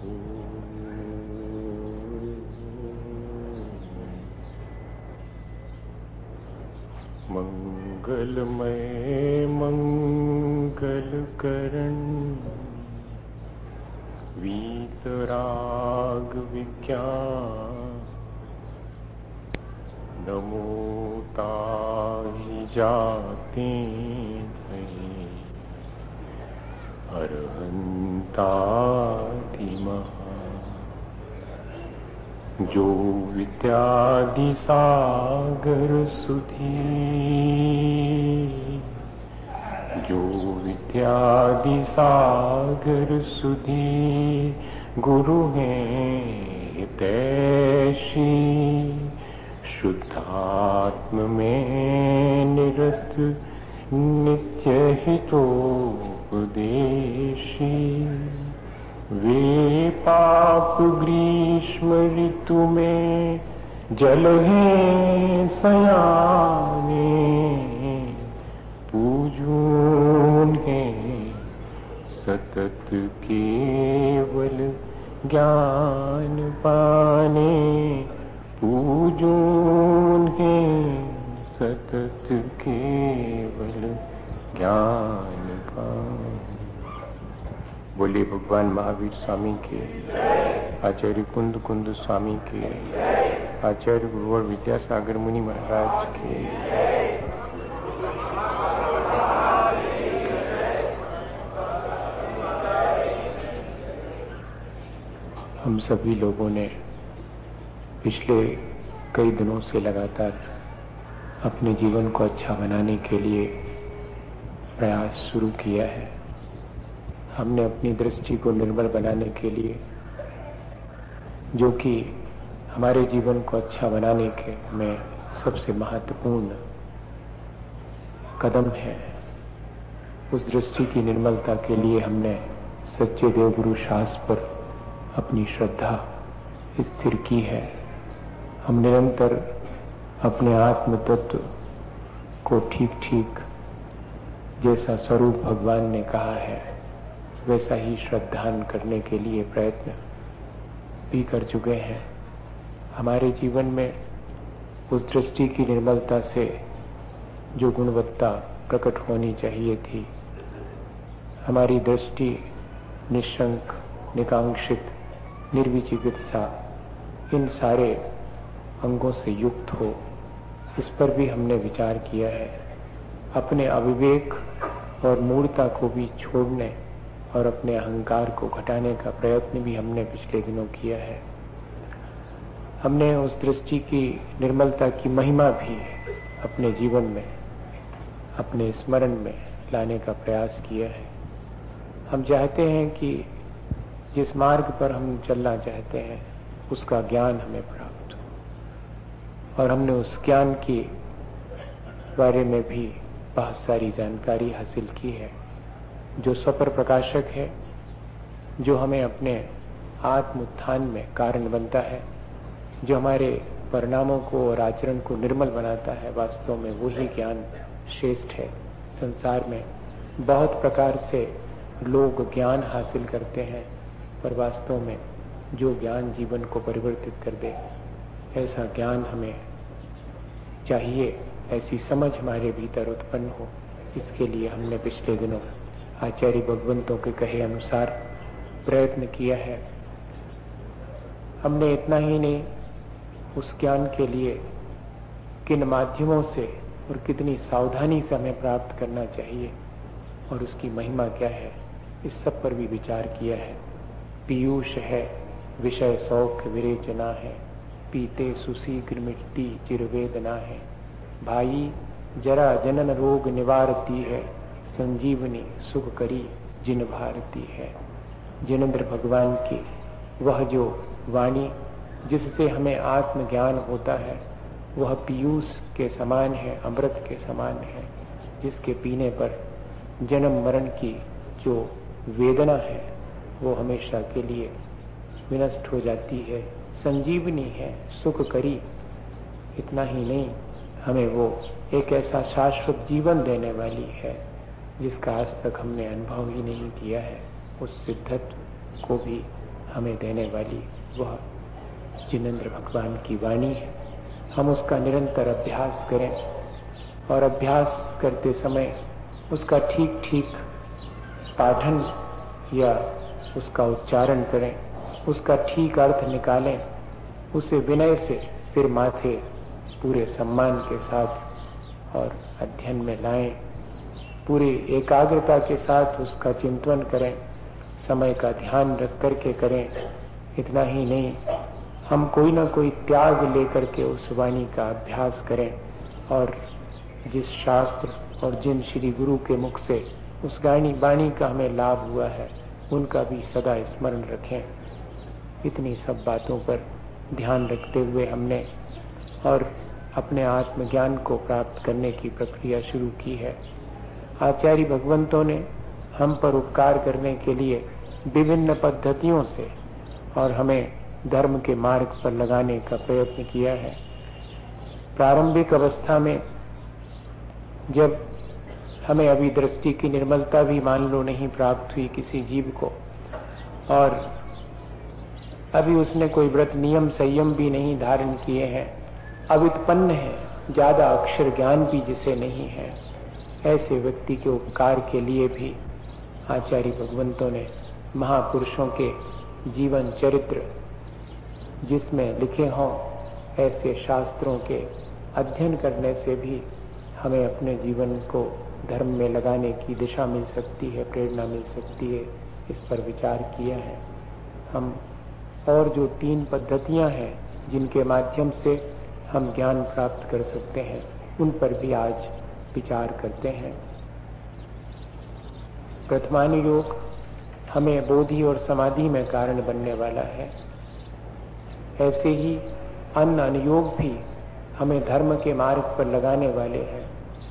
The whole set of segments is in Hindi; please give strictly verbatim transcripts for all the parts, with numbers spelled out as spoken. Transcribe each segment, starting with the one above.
मंगलमय मंगल करण वीतराग विज्ञान नमो ताहि जाते हैं अरहंताति महा जो विद्यादि सागर सुधी जो विद्यादि सागर सुधी गुरु हैं हितैषी शुद्धात्म में निरत नित्य हितोपदेशी वे पाप ग्रीष्म ऋतु में जल हैं सयाने पूजून हैं सतत केवल ज्ञान पाने पूजून हैं सतत केवल ज्ञान पाने। बोलिए भगवान महावीर स्वामी के, आचार्य कुंद कुंद स्वामी के, आचार्य गुरुवर विद्यासागर मुनि महाराज के। हम सभी लोगों ने पिछले कई दिनों से लगातार अपने जीवन को अच्छा बनाने के लिए प्रयास शुरू किया है। हमने अपनी दृष्टि को निर्मल बनाने के लिए, जो कि हमारे जीवन को अच्छा बनाने के में सबसे महत्वपूर्ण कदम है, उस दृष्टि की निर्मलता के लिए हमने सच्चे देवगुरु शास्त्र पर अपनी श्रद्धा स्थिर की है। हम निरंतर अपने आत्म तत्व को ठीक ठीक जैसा स्वरूप भगवान ने कहा है वैसा ही श्रद्धान करने के लिए प्रयत्न भी कर चुके हैं। हमारे जीवन में उस दृष्टि की निर्मलता से जो गुणवत्ता प्रकट होनी चाहिए थी, हमारी दृष्टि निशंक, निकांक्षित, निर्विचिकित्सा इन सारे अंगों से युक्त हो, इस पर भी हमने विचार किया है। अपने अविवेक और मूढ़ता को भी छोड़ने और अपने अहंकार को घटाने का प्रयत्न भी हमने पिछले दिनों किया है। हमने उस दृष्टि की निर्मलता की महिमा भी अपने जीवन में, अपने स्मरण में लाने का प्रयास किया है। हम चाहते हैं कि जिस मार्ग पर हम चलना चाहते हैं उसका ज्ञान हमें प्राप्त हो, और हमने उस ज्ञान के बारे में भी बहुत सारी जानकारी हासिल की है, जो स्वपर प्रकाशक है, जो हमें अपने आत्म उत्थान में कारण बनता है, जो हमारे परिणामों को और आचरण को निर्मल बनाता है। वास्तव में वही ज्ञान श्रेष्ठ है। संसार में बहुत प्रकार से लोग ज्ञान हासिल करते हैं, पर वास्तव में जो ज्ञान जीवन को परिवर्तित कर दे, ऐसा ज्ञान हमें चाहिए, ऐसी समझ हमारे भीतर उत्पन्न हो। इसके लिए हमने पिछले दिनों आचार्य भगवंतों के कहे अनुसार प्रयत्न किया है। हमने इतना ही नहीं, उस ज्ञान के लिए किन माध्यमों से और कितनी सावधानी से हमें प्राप्त करना चाहिए और उसकी महिमा क्या है, इस सब पर भी विचार किया है। पीयूष है विषय सौख्य विरेचना है, पीते सुशीघ्र मिट्टी चिरवेदना है, भाई जरा जनन रोग निवारती है, संजीवनी सुख करी जिन भारती है। जिनेंद्र भगवान की वह जो वाणी जिससे हमें आत्मज्ञान होता है, वह पीयूष के समान है, अमृत के समान है, जिसके पीने पर जन्म मरण की जो वेदना है वो हमेशा के लिए विनष्ट हो जाती है। संजीवनी है, सुख करी। इतना ही नहीं, हमें वो एक ऐसा शाश्वत जीवन देने वाली है जिसका आज तक हमने अनुभव ही नहीं किया है। उस सिद्धत्व को भी हमें देने वाली वह जिनेंद्र भगवान की वाणी है। हम उसका निरंतर अभ्यास करें और अभ्यास करते समय उसका ठीक ठीक पाठन या उसका उच्चारण करें, उसका ठीक अर्थ निकालें, उसे विनय से सिर माथे पूरे सम्मान के साथ और अध्ययन में लाएं, पूरी एकाग्रता के साथ उसका चिंतन करें, समय का ध्यान रख करके करें। इतना ही नहीं, हम कोई ना कोई त्याग लेकर के उस वाणी का अभ्यास करें और जिस शास्त्र और जिन श्री गुरु के मुख से उस गानी वाणी का हमें लाभ हुआ है उनका भी सदा स्मरण रखें। इतनी सब बातों पर ध्यान रखते हुए हमने और अपने आत्मज्ञान को प्राप्त करने की प्रक्रिया शुरू की है। आचार्य भगवंतों ने हम पर उपकार करने के लिए विभिन्न पद्धतियों से और हमें धर्म के मार्ग पर लगाने का प्रयत्न किया है। प्रारंभिक अवस्था में जब हमें अभी दृष्टि की निर्मलता भी मान लो नहीं प्राप्त हुई किसी जीव को, और अभी उसने कोई व्रत नियम संयम भी नहीं धारण किए हैं, अव्युत्पन्न है, ज्यादा अक्षर ज्ञान भी जिसे नहीं है, ऐसे व्यक्ति के उपकार के लिए भी आचार्य भगवंतों ने महापुरुषों के जीवन चरित्र जिसमें लिखे हों ऐसे शास्त्रों के अध्ययन करने से भी हमें अपने जीवन को धर्म में लगाने की दिशा मिल सकती है, प्रेरणा मिल सकती है। इस पर विचार किया है। हम और जो तीन पद्धतियां हैं जिनके माध्यम से हम ज्ञान प्राप्त कर सकते हैं उन पर भी आज विचार करते हैं। प्रथमानुयोग हमें बोधि और समाधि में कारण बनने वाला है। ऐसे ही अन्य अनुयोग भी हमें धर्म के मार्ग पर लगाने वाले हैं।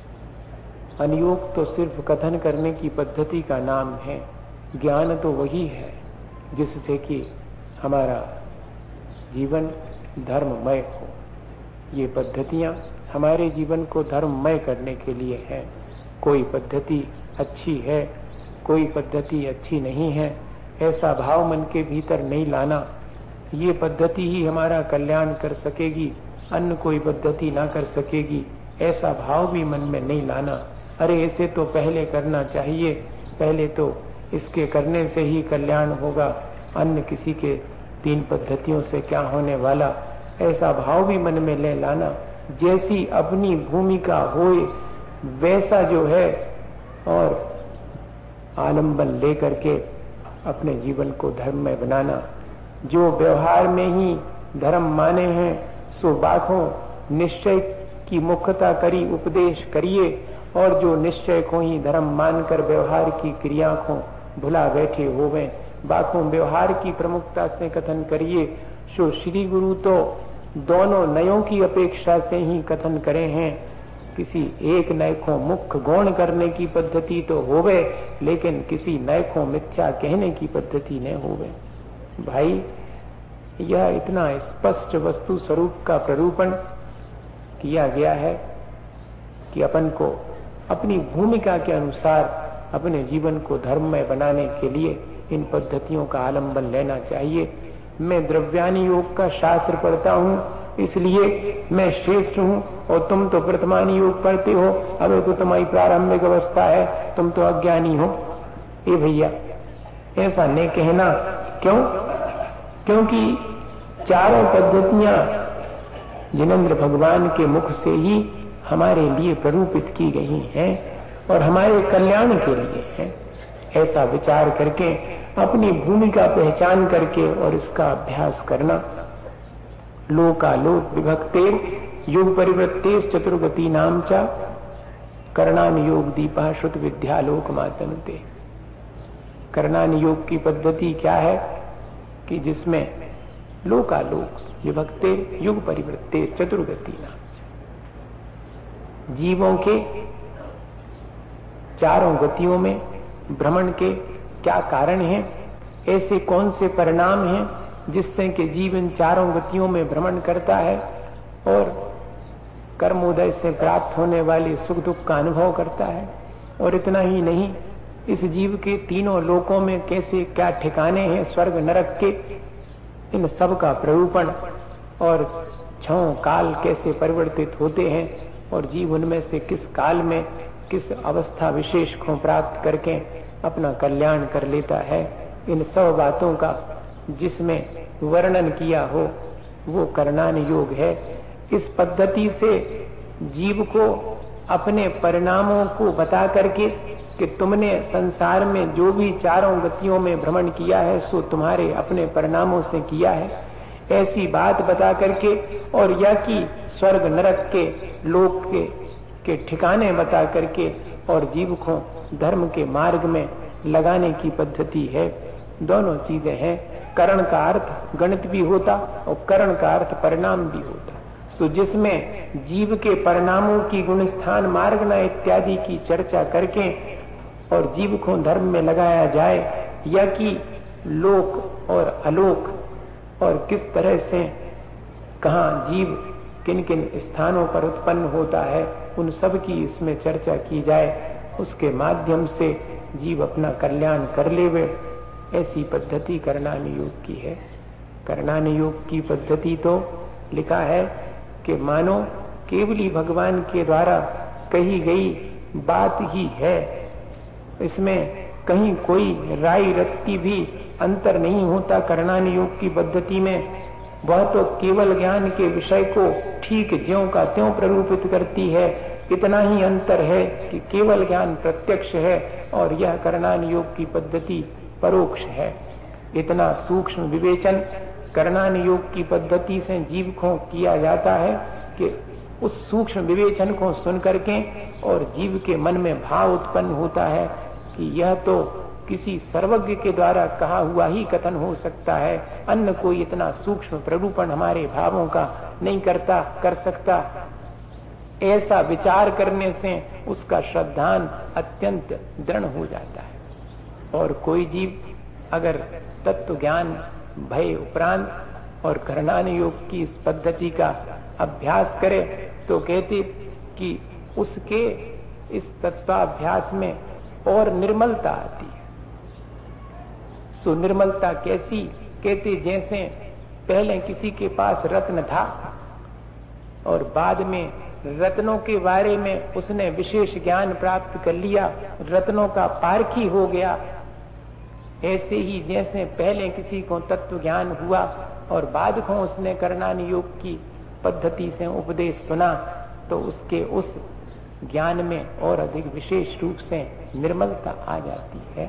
अनुयोग तो सिर्फ कथन करने की पद्धति का नाम है, ज्ञान तो वही है जिससे कि हमारा जीवन धर्ममय हो। ये पद्धतियां हमारे जीवन को धर्ममय करने के लिए है। कोई पद्धति अच्छी है, कोई पद्धति अच्छी नहीं है, ऐसा भाव मन के भीतर नहीं लाना। ये पद्धति ही हमारा कल्याण कर सकेगी, अन्य कोई पद्धति ना कर सकेगी, ऐसा भाव भी मन में नहीं लाना। अरे ऐसे तो पहले करना चाहिए, पहले तो इसके करने से ही कल्याण होगा, अन्य किसी के तीन पद्धतियों से क्या होने वाला, ऐसा भाव भी मन में ले लाना। जैसी अपनी भूमिका होए वैसा जो है और आलंबन लेकर के अपने जीवन को धर्म में बनाना। जो व्यवहार में ही धर्म माने हैं सो बाखों निश्चय की मुख्यता करी उपदेश करिए, और जो निश्चय को ही धर्म मानकर व्यवहार की क्रिया को भुला बैठे होवे बाखों व्यवहार की प्रमुखता से कथन करिए। सो श्री गुरु तो दोनों नयों की अपेक्षा से ही कथन करे हैं। किसी एक नय को मुख्य गौण करने की पद्धति तो होवे, लेकिन किसी नय को मिथ्या कहने की पद्धति न होवे। भाई यह इतना स्पष्ट वस्तु स्वरूप का प्ररूपण किया गया है कि अपन को अपनी भूमिका के अनुसार अपने जीवन को धर्ममय बनाने के लिए इन पद्धतियों का आलंबन लेना चाहिए। मैं द्रव्यानि योग का शास्त्र पढ़ता हूँ इसलिए मैं श्रेष्ठ हूँ और तुम तो प्रथमानि योग पढ़ते हो, अबे तो तुम्हारी प्रारंभिक अवस्था है, तुम तो अज्ञानी हो। ए भैया ऐसा नहीं कहना। क्यों? क्योंकि चारों पद्धतियां जिनेंद्र भगवान के मुख से ही हमारे लिए प्ररूपित की गई हैं और हमारे कल्याण के लिए हैं। ऐसा विचार करके अपनी भूमिका पहचान करके और इसका अभ्यास करना। लोकालोक विभक्तेर युग परिवृत्तेश चतुर्गति नाम चा कर्णान योग दीपा श्रुत विद्यालोक मातनुते। कर्णान योग की पद्धति क्या है कि जिसमें लोकालोक विभक्तेर युग परिवृत्तेश चतुर्गति नाम, जीवों के चारों गतियों में भ्रमण के क्या कारण हैं, ऐसे कौन से परिणाम हैं जिससे कि जीवन चारों गतियों में भ्रमण करता है और कर्मोदय से प्राप्त होने वाले सुख दुख का अनुभव करता है। और इतना ही नहीं, इस जीव के तीनों लोकों में कैसे क्या ठिकाने हैं स्वर्ग नरक के, इन सब का प्ररूपण और छहों काल कैसे परिवर्तित होते हैं और जीव उनमें से किस काल में किस अवस्था विशेष को प्राप्त करके अपना कल्याण कर लेता है, इन सब बातों का जिसमें वर्णन किया हो वो करणान योग है। इस पद्धति से जीव को अपने परिणामों को बता करके कि तुमने संसार में जो भी चारों गतियों में भ्रमण किया है सो तुम्हारे अपने परिणामों से किया है, ऐसी बात बता करके और या कि स्वर्ग नरक के लोक के, के ठिकाने बता करके और जीव को धर्म के मार्ग में लगाने की पद्धति है। दोनों चीजें हैं, करण का अर्थ गणित भी होता और करण का अर्थ परिणाम भी होता। सो जिसमें जीव के परिणामों की गुणस्थान मार्गना इत्यादि की चर्चा करके और जीव को धर्म में लगाया जाए, या कि लोक और अलोक और किस तरह से कहाँ जीव किन किन स्थानों पर उत्पन्न होता है, उन सब की इसमें चर्चा की जाए, उसके माध्यम से जीव अपना कल्याण कर लेवे, ऐसी पद्धति करणान योग की है। करणान योग की पद्धति तो लिखा है कि मानो केवली भगवान के द्वारा कही गई बात ही है, इसमें कहीं कोई राय रत्ती भी अंतर नहीं होता। करणान योग की पद्धति में वह तो केवल ज्ञान के विषय को ठीक ज्यों का त्यों प्ररूपित करती है, इतना ही अंतर है कि केवल ज्ञान प्रत्यक्ष है और यह करणान योग की पद्धति परोक्ष है। इतना सूक्ष्म विवेचन करणान योग की पद्धति से जीव को किया जाता है कि उस सूक्ष्म विवेचन को सुन करके और जीव के मन में भाव उत्पन्न होता है कि यह तो किसी सर्वज्ञ के द्वारा कहा हुआ ही कथन हो सकता है, अन्य कोई इतना सूक्ष्म प्ररूपण हमारे भावों का नहीं करता कर सकता। ऐसा विचार करने से उसका श्रद्धान अत्यंत दृढ़ हो जाता है। और कोई जीव अगर तत्व ज्ञान भय उपरांत और करणान योग की इस पद्धति का अभ्यास करे तो कहते कि उसके इस तत्वाभ्यास में और निर्मलता आती है। सो निर्मलता कैसी? कहते जैसे पहले किसी के पास रत्न था और बाद में रत्नों के बारे में उसने विशेष ज्ञान प्राप्त कर लिया, रत्नों का पारखी हो गया, ऐसे ही जैसे पहले किसी को तत्व ज्ञान हुआ और बाद को उसने करणान योग की पद्धति से उपदेश सुना तो उसके उस ज्ञान में और अधिक विशेष रूप से निर्मलता आ जाती है।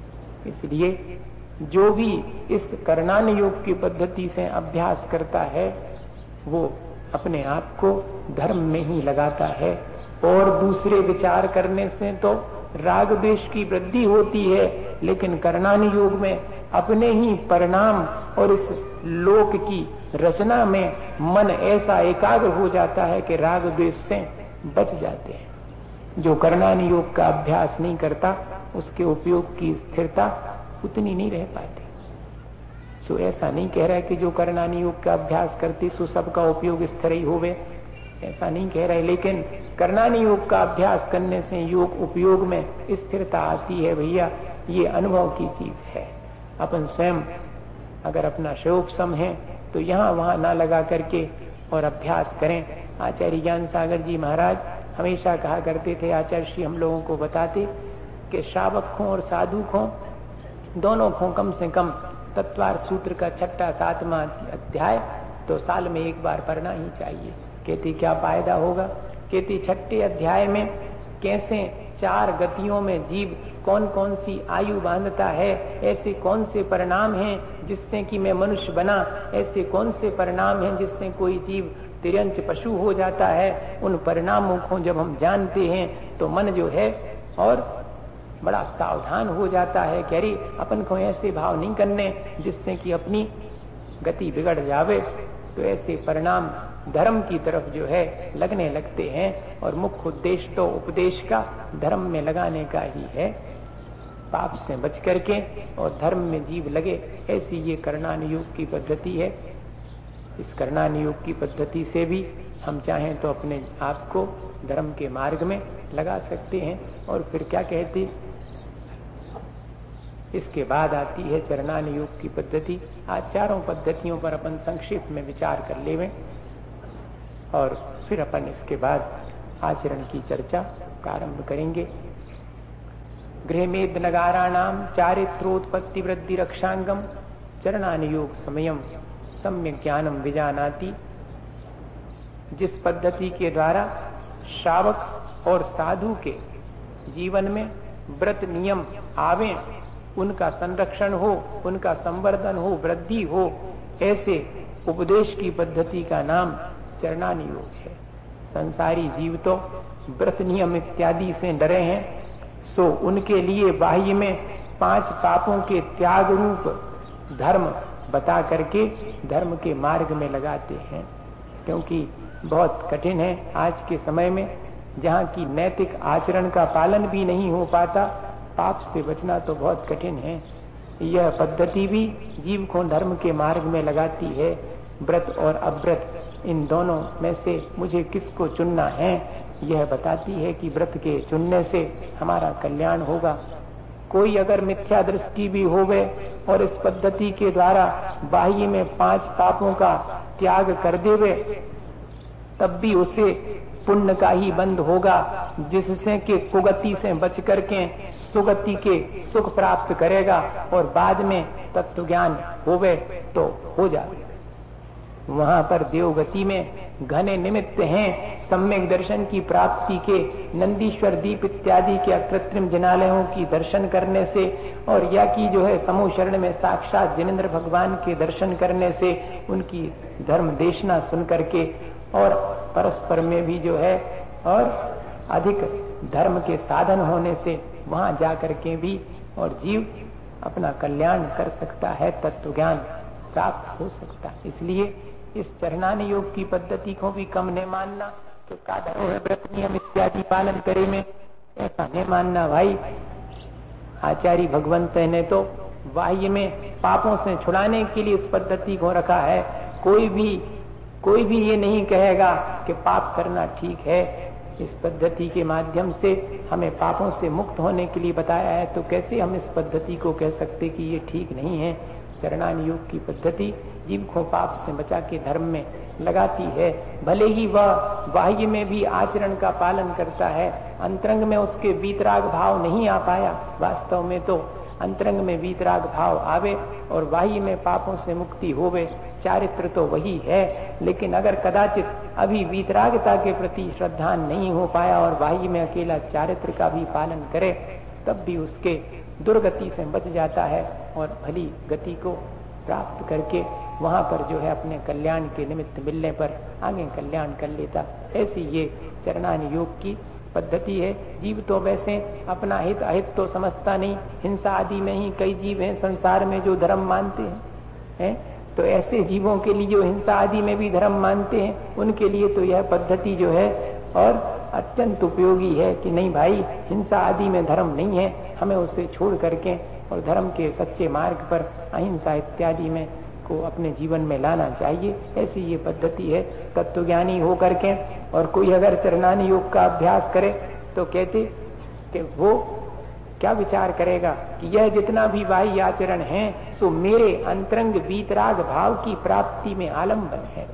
इसलिए जो भी इस करणान योग की पद्धति से अभ्यास करता है वो अपने आप को धर्म में ही लगाता है। और दूसरे विचार करने से तो राग द्वेष की वृद्धि होती है, लेकिन करणान योग में अपने ही परिणाम और इस लोक की रचना में मन ऐसा एकाग्र हो जाता है कि राग द्वेष से बच जाते हैं। जो करणान योग का अभ्यास नहीं करता उसके उपयोग की स्थिरता उतनी नहीं रह पाती। सो ऐसा नहीं कह रहा है कि जो करणान योग का अभ्यास करती सो सबका उपयोग स्थिर ही होवे, ऐसा नहीं कह रहे, लेकिन करणान योग का अभ्यास करने से योग उपयोग में स्थिरता आती है। भैया ये अनुभव की चीज है। अपन स्वयं अगर अपना शोपसम है तो यहाँ वहां ना लगा करके और अभ्यास करें। आचार्य ज्ञान सागर जी महाराज हमेशा कहा करते थे, आचार्य श्री हम लोगों को बताते कि श्रावक को और साधु को दोनों को कम से कम तत्वार सूत्र का छठा सातवां अध्याय तो साल में एक बार पढ़ना ही चाहिए। कहती क्या फायदा होगा? कहती छठे अध्याय में कैसे चार गतियों में जीव कौन कौन सी आयु बांधता है, ऐसे कौन से परिणाम हैं जिससे कि मैं मनुष्य बना, ऐसे कौन से परिणाम हैं जिससे कोई जीव तिर्यंच पशु हो जाता है। उन परिणामों को जब हम जानते हैं तो मन जो है और बड़ा सावधान हो जाता है कि अरे अपन को ऐसे भाव नहीं करने जिससे कि अपनी गति बिगड़ जावे। तो ऐसे परिणाम धर्म की तरफ जो है लगने लगते हैं और मुख्य उद्देश्य तो उपदेश का धर्म में लगाने का ही है, पाप से बच करके और धर्म में जीव लगे। ऐसी ये करणान योग की पद्धति है। इस करणान योग की पद्धति से भी हम चाहें तो अपने आप को धर्म के मार्ग में लगा सकते हैं। और फिर क्या कहते इसके बाद आती है चरणानुयोग की पद्धति। आज चारों पद्धतियों पर अपन संक्षेप में विचार कर लेवें और फिर अपन इसके बाद आचरण की चर्चा प्रारंभ करेंगे। गृहमेद नगाराणाम चारित्रोत्पत्ति वृद्धि रक्षांगम चरणानुयोग समयम सम्यक ज्ञानम विजानाति। जिस पद्धति के द्वारा श्रावक और साधु के जीवन में व्रत नियम आवे, उनका संरक्षण हो, उनका संवर्धन हो, वृद्धि हो, ऐसे उपदेश की पद्धति का नाम चरणानुयोग है। संसारी जीव तो व्रत नियम इत्यादि से डरे हैं, सो उनके लिए बाह्य में पांच पापों के त्याग रूप धर्म बता करके धर्म के मार्ग में लगाते हैं। क्योंकि बहुत कठिन है आज के समय में, जहाँ की नैतिक आचरण का पालन भी नहीं हो पाता, पाप से बचना तो बहुत कठिन है। यह पद्धति भी जीव को धर्म के मार्ग में लगाती है। व्रत और अव्रत इन दोनों में से मुझे किसको चुनना है, यह बताती है कि व्रत के चुनने से हमारा कल्याण होगा। कोई अगर मिथ्या दृष्टि भी होवे और इस पद्धति के द्वारा बाह्य में पांच पापों का त्याग कर देवे, तब भी उसे पुण्य का ही बंध होगा, जिससे कि कुगति से बच करके सुगति के सुख प्राप्त करेगा और बाद में तत्व ज्ञान होवे तो हो जाए। वहां पर देवगति में घने निमित्त हैं सम्यक दर्शन की प्राप्ति के। नंदीश्वर दीप इत्यादि के कृत्रिम जिनालयों की दर्शन करने से और या की जो है समूह शरण में साक्षात जिनेन्द्र भगवान के दर्शन करने से, उनकी धर्म देशना सुन करके और परस्पर में भी जो है और अधिक धर्म के साधन होने से वहां जाकर के भी और जीव अपना कल्याण कर सकता है, तत्व ज्ञान प्राप्त हो सकता है। इसलिए इस चरणानुयोग की पद्धति को भी कम नहीं मानना तो कादर है व्रत नियम इत्यादि पालन करे में, ऐसा नहीं मानना भाई। आचार्य भगवंत ने तो बाह्य में पापों से छुड़ाने के लिए इस पद्धति को रखा है। कोई भी कोई भी ये नहीं कहेगा कि पाप करना ठीक है। इस पद्धति के माध्यम से हमें पापों से मुक्त होने के लिए बताया है, तो कैसे हम इस पद्धति को कह सकते कि ये ठीक नहीं है। चरणानुयोग की पद्धति जीव को पाप से बचा के धर्म में लगाती है। भले ही वह बाह्य में भी आचरण का पालन करता है, अंतरंग में उसके वीतराग भाव नहीं आ पाया। वास्तव में तो अंतरंग में वीतराग भाव आवे और बाह्य में पापों से मुक्ति होवे, चारित्र तो वही है। लेकिन अगर कदाचित अभी वीतरागता के प्रति श्रद्धा नहीं हो पाया और बाह्य में अकेला चारित्र का भी पालन करे, तब भी उसके दुर्गति से बच जाता है और भली गति को प्राप्त करके वहां पर जो है अपने कल्याण के निमित्त मिलने पर आगे कल्याण कर लेता। ऐसी ये चरणानुयोग की पद्धति है। जीव तो वैसे अपना हित अहित तो समझता नहीं। हिंसा आदि में ही कई जीव हैं संसार में जो धर्म मानते हैं, हैं? तो ऐसे जीवों के लिए जो हिंसा आदि में भी धर्म मानते हैं, उनके लिए तो यह पद्धति जो है और अत्यंत उपयोगी है कि नहीं भाई, हिंसा आदि में धर्म नहीं है, हमें उसे छोड़ करके और धर्म के सच्चे मार्ग पर अहिंसा इत्यादि में को अपने जीवन में लाना चाहिए। ऐसी ये पद्धति है। तत्वज्ञानी हो करके और कोई अगर चरणानुयोग का अभ्यास करे तो कहते कि वो क्या विचार करेगा कि यह जितना भी बाह्य आचरण है सो मेरे अंतरंग वीतराग भाव की प्राप्ति में आलम्बन है।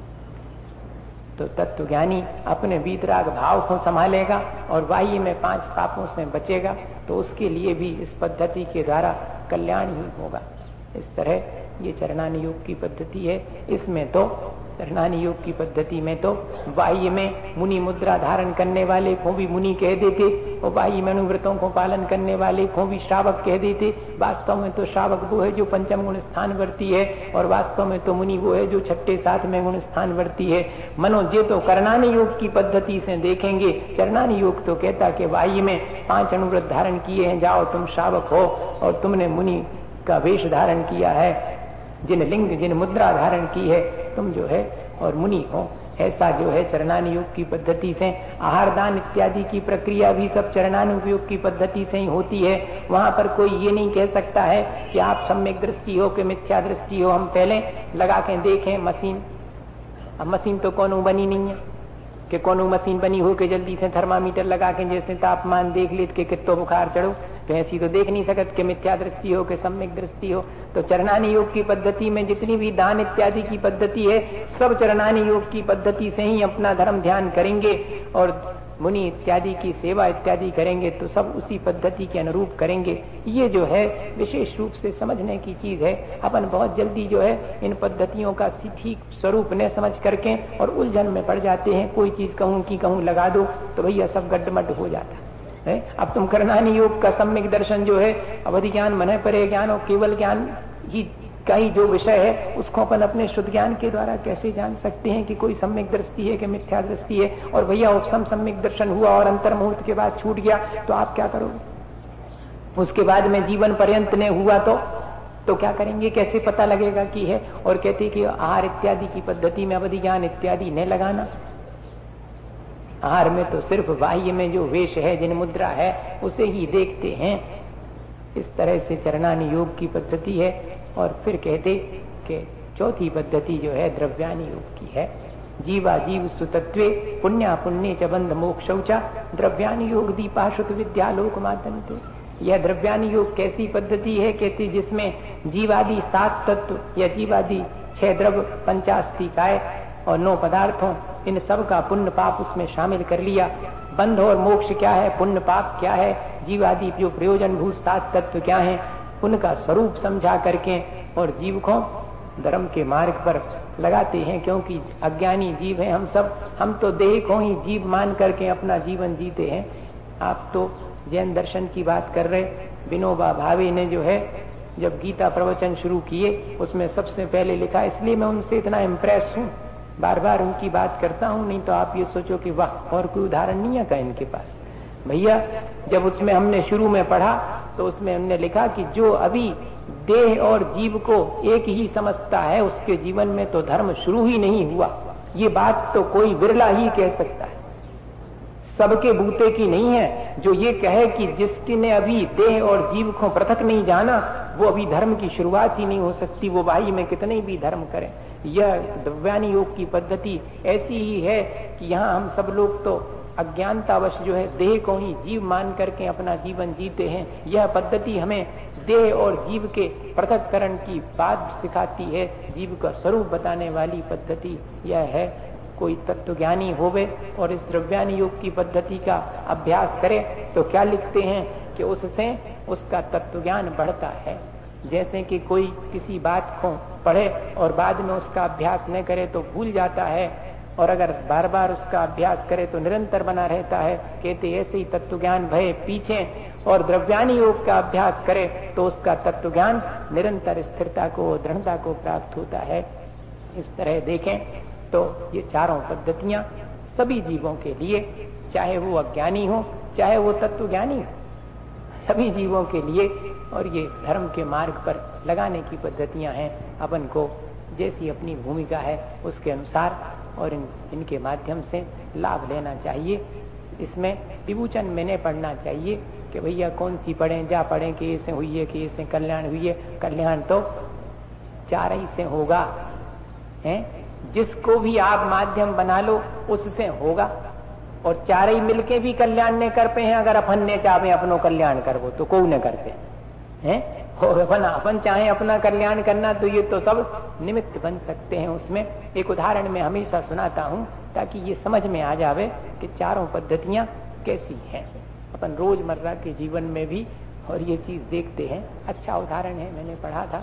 तो तत्वज्ञानी अपने वीतराग भाव को संभालेगा और बाह्य में पांच पापों से बचेगा, तो उसके लिए भी इस पद्धति के द्वारा कल्याण ही होगा। इस तरह ये चरणानुयोग की पद्धति है। इसमें तो चरणानुयोग की पद्धति में तो बाह्य में मुनि मुद्रा धारण करने वाले को भी मुनि कह देते और बाह्य में अनुव्रतों को पालन करने वाले को भी श्रावक कह देते। वास्तव में तो श्रावक वो है जो पंचम गुण स्थान वर्ती है और वास्तव में तो मुनि वो है जो छठे सात में गुण स्थान वर्ती है। मनो जे तो करणानुयोग की पद्धति से देखेंगे, चरणानुयोग तो कहता कि बाह्य में पांच अनुव्रत धारण किए हैं, जाओ तुम श्रावक हो और तुमने मुनि का वेश धारण किया है, जिन लिंग जिन मुद्रा धारण की है, तुम जो है और मुनि हो। ऐसा जो है चरणानुयोग की पद्धति से आहार दान इत्यादि की प्रक्रिया भी सब चरणानुयोग की पद्धति से ही होती है। वहां पर कोई ये नहीं कह सकता है कि आप सम्यक दृष्टि हो कि मिथ्या दृष्टि हो, हम पहले लगा के देखें मशीन। अब मशीन तो कोनो बनी नहीं है कि कोनो मशीन बनी हो के जल्दी से थर्मामीटर लगा के जैसे तापमान देख लेत के कितो बुखार चढ़ो, तो ऐसी तो देख नहीं सकत कि मिथ्या दृष्टि हो कि सम्यक दृष्टि हो। तो चरणानी योग की पद्धति में जितनी भी दान इत्यादि की पद्धति है, सब चरणानी योग की पद्धति से ही अपना धर्म ध्यान करेंगे और मुनि इत्यादि की सेवा इत्यादि करेंगे तो सब उसी पद्धति के अनुरूप करेंगे। ये जो है विशेष रूप से समझने की चीज है। अपन बहुत जल्दी जो है इन पद्धतियों का ठीक स्वरूप न समझ करके और उलझन में पड़ जाते हैं। कोई चीज कहूं कि कहूं लगा दो तो भैया सब गड्ढमड्ढ हो जाता है। अब तुम करणानी योग का सम्यक दर्शन जो है, अवधि ज्ञान, मन परे ज्ञान और केवल ज्ञान ही का ही जो विषय है, उसको अपन अपने शुद्ध ज्ञान के द्वारा कैसे जान सकते हैं कि कोई सम्यक दृष्टि है कि मिथ्या दृष्टि है। और भैया उपसम सम्यक दर्शन हुआ और अंतर मुहूर्त के बाद छूट गया तो आप क्या करोगे? उसके बाद में जीवन पर्यंत ने हुआ तो तो क्या करेंगे? कैसे पता लगेगा कि है? और कहते कि आहार इत्यादि की पद्धति में अवधि ज्ञान इत्यादि न लगाना। आहार में तो सिर्फ बाह्य में जो वेश है, जिन मुद्रा है, उसे ही देखते हैं। इस तरह से चरणानी योग की पद्धति है। और फिर कहते कि चौथी पद्धति जो है द्रव्यानी योग की है। जीवा जीव सुतत्वे पुण्या पुण्य च बंध मोक्षौचा द्रव्यानी योग दीपाशुत विद्यालोक मातन्ते। यह द्रव्यानी योग कैसी पद्धति है? कहती जिसमें जीवादि सात तत्व या जीवादि छह द्रव्य, पंचास्तिकाय और नौ पदार्थों, इन सब का पुण्य पाप उसमें शामिल कर लिया। बंध और मोक्ष क्या है, पुण्य पाप क्या है, जीवादि जो प्रयोजन भूत सात तत्व क्या है, उनका स्वरूप समझा करके और जीव को धर्म के मार्ग पर लगाते हैं। क्योंकि अज्ञानी जीव हैं हम सब। हम तो देह को ही जीव मान करके अपना जीवन जीते हैं। आप तो जैन दर्शन की बात कर रहे। विनोबा भावे ने जो है जब गीता प्रवचन शुरू किए, उसमें सबसे पहले लिखा, इसलिए मैं उनसे इतना इम्प्रेस हूँ, बार बार उनकी बात करता हूँ। नहीं तो आप ये सोचो कि वाह, और कोई उदाहरण नहीं है का इनके पास। भैया जब उसमें हमने शुरू में पढ़ा तो उसमें हमने लिखा कि जो अभी देह और जीव को एक ही समझता है, उसके जीवन में तो धर्म शुरू ही नहीं हुआ। ये बात तो कोई बिरला ही कह सकता है, सबके बूते की नहीं है। जो ये कहे कि जिसने अभी देह और जीव को पृथक नहीं जाना, वो अभी धर्म की शुरुआत ही नहीं हो सकती। वो बाई में कितने भी धर्म करें। यह द्रव्यानी योग की पद्धति ऐसी ही है कि यहाँ हम सब लोग तो अज्ञानतावश जो है देह को ही जीव मान करके अपना जीवन जीते हैं। यह पद्धति हमें देह और जीव के पृथककरण की बात सिखाती है। जीव का स्वरूप बताने वाली पद्धति यह है। कोई तत्वज्ञानी होवे और इस द्रव्यानी योग की पद्धति का अभ्यास करे तो क्या लिखते हैं कि उससे उसका तत्वज्ञान बढ़ता है। जैसे कि कोई किसी बात को पढ़े और बाद में उसका अभ्यास न करे तो भूल जाता है, और अगर बार बार उसका अभ्यास करे तो निरंतर बना रहता है। कहते ऐसे ही तत्वज्ञान भय पीछे और द्रव्यानी योग का अभ्यास करे तो उसका तत्वज्ञान निरंतर स्थिरता को, दृढ़ता को प्राप्त होता है। इस तरह देखें तो ये चारों पद्धतियां सभी जीवों के लिए, चाहे वो अज्ञानी हो चाहे वो तत्वज्ञानी हो, सभी जीवों के लिए, और ये धर्म के मार्ग पर लगाने की पद्धतियां हैं। अपन को जैसी अपनी भूमिका है उसके अनुसार और इन, इनके माध्यम से लाभ लेना चाहिए। इसमें विभूचन में नहीं पढ़ना चाहिए कि भैया कौन सी पढ़ें, जा पढ़ें कि ऐसे हुई है कि ऐसे कल्याण हुई है। कल्याण तो चार ही से होगा, हैं? जिसको भी आप माध्यम बना लो उससे होगा। और चार ही मिलके भी कल्याण नहीं कर पे हैं। अगर अपन ने चाहे अपनो कल्याण करवो तो कोई न करते हैं। और अपन अपन चाहे अपना कल्याण करना तो ये तो सब निमित्त बन सकते हैं। उसमें एक उदाहरण मैं हमेशा सुनाता हूँ ताकि ये समझ में आ जावे कि चारों पद्धतियां कैसी हैं। अपन रोजमर्रा के जीवन में भी और ये चीज देखते हैं। अच्छा उदाहरण है, मैंने पढ़ा था,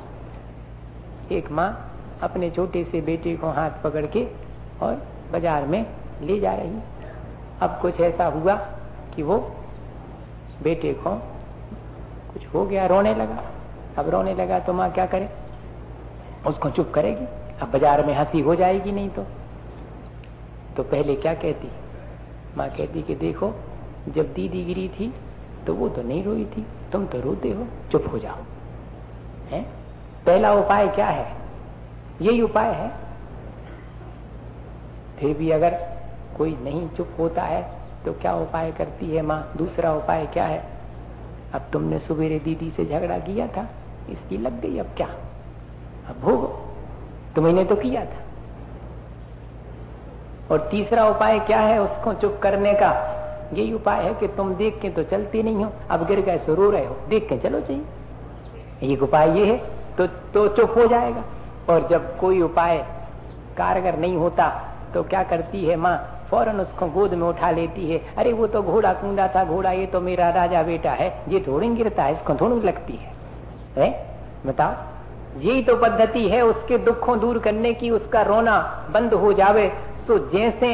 एक माँ अपने छोटे से बेटे को हाथ पकड़ के और बाजार में ले जा रही। अब कुछ ऐसा हुआ कि वो बेटे को कुछ हो गया, रोने लगा। अब रोने लगा तो माँ क्या करे, उसको चुप करेगी? अब बाजार में हंसी हो जाएगी नहीं तो तो पहले क्या कहती माँ? कहती कि देखो जब दीदी गिरी थी तो वो तो नहीं रोई थी, तुम तो रोते हो, चुप हो जाओ। हैं? पहला उपाय क्या है? यही उपाय है। फिर भी अगर कोई नहीं चुप होता है तो क्या उपाय करती है माँ? दूसरा उपाय क्या है? अब तुमने सवेरे दीदी से झगड़ा किया था, इसकी लग गई, अब क्या, अब भोगो, तुमने तो किया था। और तीसरा उपाय क्या है उसको चुप करने का? यही उपाय है कि तुम देख के तो चलते नहीं हो, अब गिर गए सो रो रहे हो, देख के चलो चाहिए। एक उपाय ये है तो तो चुप हो जाएगा। और जब कोई उपाय कारगर नहीं होता तो क्या करती है माँ, फौरन उसको गोद में उठा लेती है। अरे वो तो घोड़ा कूदा था, घोड़ा ये तो मेरा राजा बेटा है, ये थोड़ी गिरता है, इसको थोड़ी लगती है, है? बताओ, यही तो पद्धति है उसके दुखों दूर करने की, उसका रोना बंद हो जावे। सो जैसे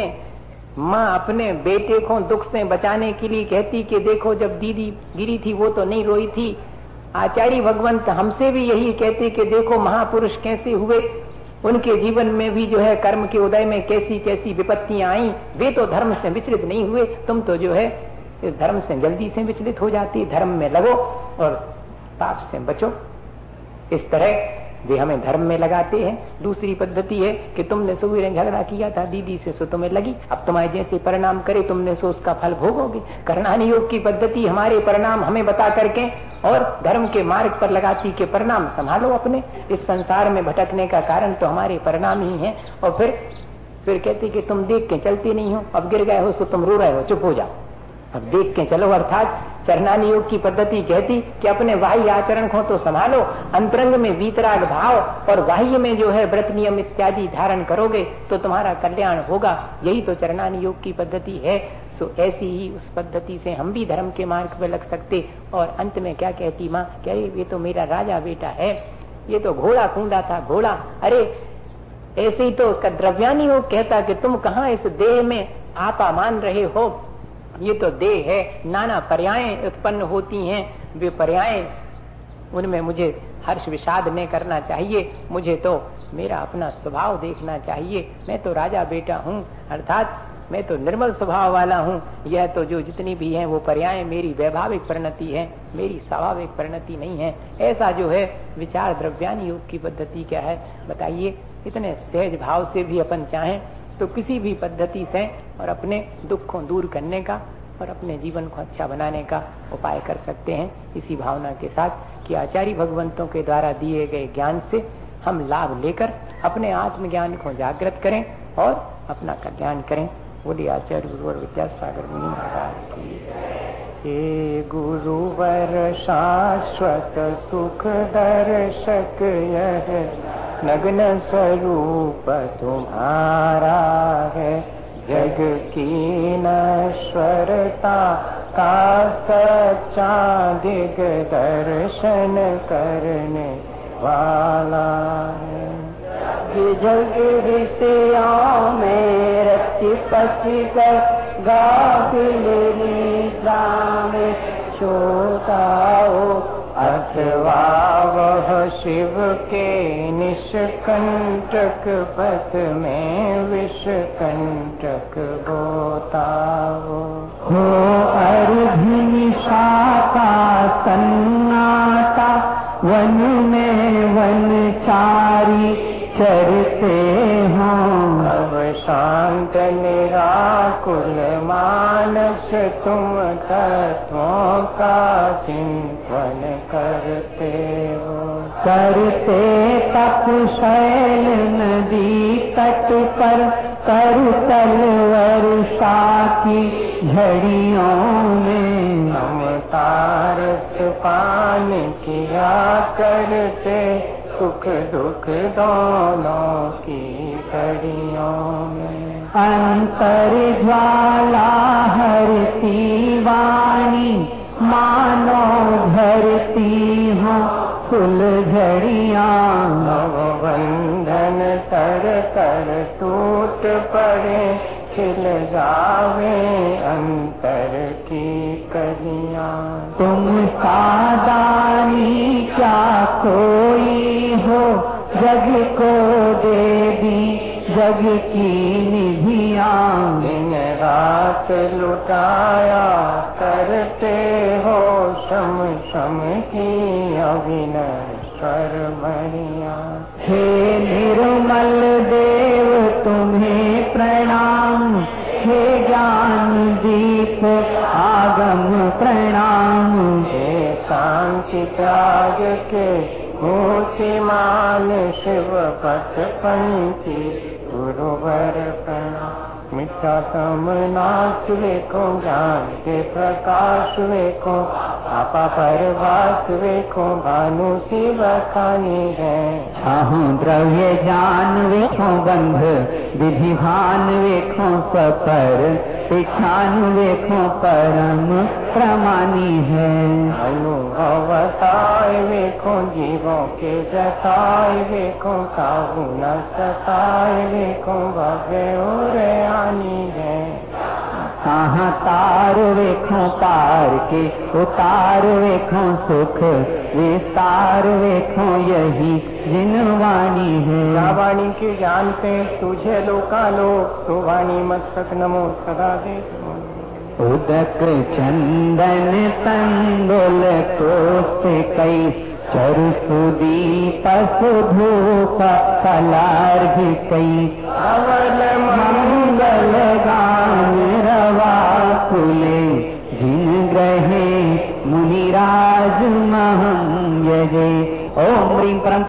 माँ अपने बेटे को दुख से बचाने के लिए कहती कि देखो जब दीदी गिरी थी वो तो नहीं रोई थी, आचार्य भगवंत हमसे भी यही कहते कि देखो महापुरुष कैसे हुए, उनके जीवन में भी जो है कर्म के उदय में कैसी कैसी विपत्तियां आई, वे तो धर्म से विचलित नहीं हुए, तुम तो जो है इस धर्म से जल्दी से विचलित हो जाती, धर्म में लगो और पाप से बचो। इस तरह वे हमें धर्म में लगाते हैं। दूसरी पद्धति है कि तुमने सुबह झगड़ा किया था दीदी से, सो तुम्हें लगी, अब तुम्हारे जैसे परिणाम करे तुमने सो उसका फल भोगोगे। करणानी योग की पद्धति हमारे परिणाम हमें बता करके और धर्म के मार्ग पर लगाती के परिणाम संभालो अपने, इस संसार में भटकने का कारण तो हमारे परिणाम ही है। और फिर फिर कहती कि तुम देख के चलते नहीं हो, अब गिर गए हो सो तुम रो रहे हो, चुप हो जाओ, अब देख के चलो। अर्थात चरणानी योग की पद्धति कहती कि अपने बाह्य आचरण को तो संभालो, अंतरंग में वीतराग भाव और बाह्य में जो है व्रत नियम इत्यादि धारण करोगे तो तुम्हारा कल्याण होगा। यही तो चरणानी योग की पद्धति है। सो ऐसी ही उस पद्धति से हम भी धर्म के मार्ग पर लग सकते। और अंत में क्या कहती माँ, क्या ये तो मेरा राजा बेटा है, ये तो घोड़ा कूदा था, घोड़ा, अरे ऐसे ही तो उसका द्रव्यानी योग कहता कि तुम कहाँ इस देह में आपा मान रहे हो, ये तो देह है, नाना पर्यायें उत्पन्न होती हैं, वे पर्यायें उनमें मुझे हर्ष विषाद नहीं करना चाहिए, मुझे तो मेरा अपना स्वभाव देखना चाहिए, मैं तो राजा बेटा हूँ, अर्थात मैं तो निर्मल स्वभाव वाला हूँ। यह तो जो जितनी भी हैं वो पर्याय मेरी वैभाविक परिणति है, मेरी स्वाभाविक परिणति नहीं है। ऐसा जो है विचार द्रव्यानी योग की पद्धति क्या है बताइए। इतने सहज भाव से भी अपन चाहें तो किसी भी पद्धति से और अपने दुख को दूर करने का और अपने जीवन को अच्छा बनाने का उपाय कर सकते हैं, इसी भावना के साथ कि आचार्य भगवंतों के द्वारा दिए गए ज्ञान से हम लाभ लेकर अपने आत्मज्ञान को जागृत करें और अपना कल्याण करें। बोलिए आचार्य गुरुवर विद्यासागर मुनि महाराज की। हे गुरुवर शाश्वत सुख दर्शक यह नग्न स्वरूप तुम्हारा है, जग की नश्वरता का सच्चा दिग दर्शन करने वाला है। ये जग ऋषियों में रची पची कर गाफिल निद्रा में सोताओ, अथवा वह शिव के निष्कंटक पथ में विषकंटक बोताओ। हो अर्धि निशा का सन्नाटा, वन में वनचारी चरते हों, अब शांत निराकुल मानस तुम तत्वों का चिंतन करते हो। करते तप शैल नदी तट पर, करतल वर्षा की झड़ियों में, समतारस पान किया करते सुख दुख दोनों की घड़ियों में। अंतर ज्वाला हरती वाणी, मानो धरती हो फुल झड़ियाँ, नवबंधन तर कर टूट पड़े, खिल जावे अंतर की कलियाँ। तुम सादानी क्या कोई हो, जग को दे दी जग की निधियाँ, दिन रात लुटाया करते हो, शम शम की अविनश्वर मणियाँ। हे निर्मल देव तुम्हें प्रणाम, हे ज्ञान दीप आगम प्रणाम, हे शांति त्याग के मूर्तिमान शिव पथ पंथी गुरुवर प्रणाम। मिथ्या तम नाश वेखो, ज्ञान के प्रकाश वेखो, आपा परवास वेखो, भानु शिव खानी है। छाहु द्रव्य जान वेखो, बंध विधि भान वेखो, सपर पिछान वेखो, परम प्रमानी है। अनुभवताय वेखो, जीवों के जताय वेखो, काहू न सताय वेखो, भव्य उरे आनी है। कहाँ तार वेखो, पार के उतार वेखो, सुख विस्तार वेखो, यही जिनवाणी है। वाणी के ज्ञान पे सूझे लोका लोक, सुवाणी मस्तक नमो सदा दे। उदक चंदन तंदुल कोस कई, चरु सुदीप धूप कलार्घ कई, अवल मंगल गान रवा कुले, जिन ग्रहे मुनिराज महं यजे। ओम ह्रीं परम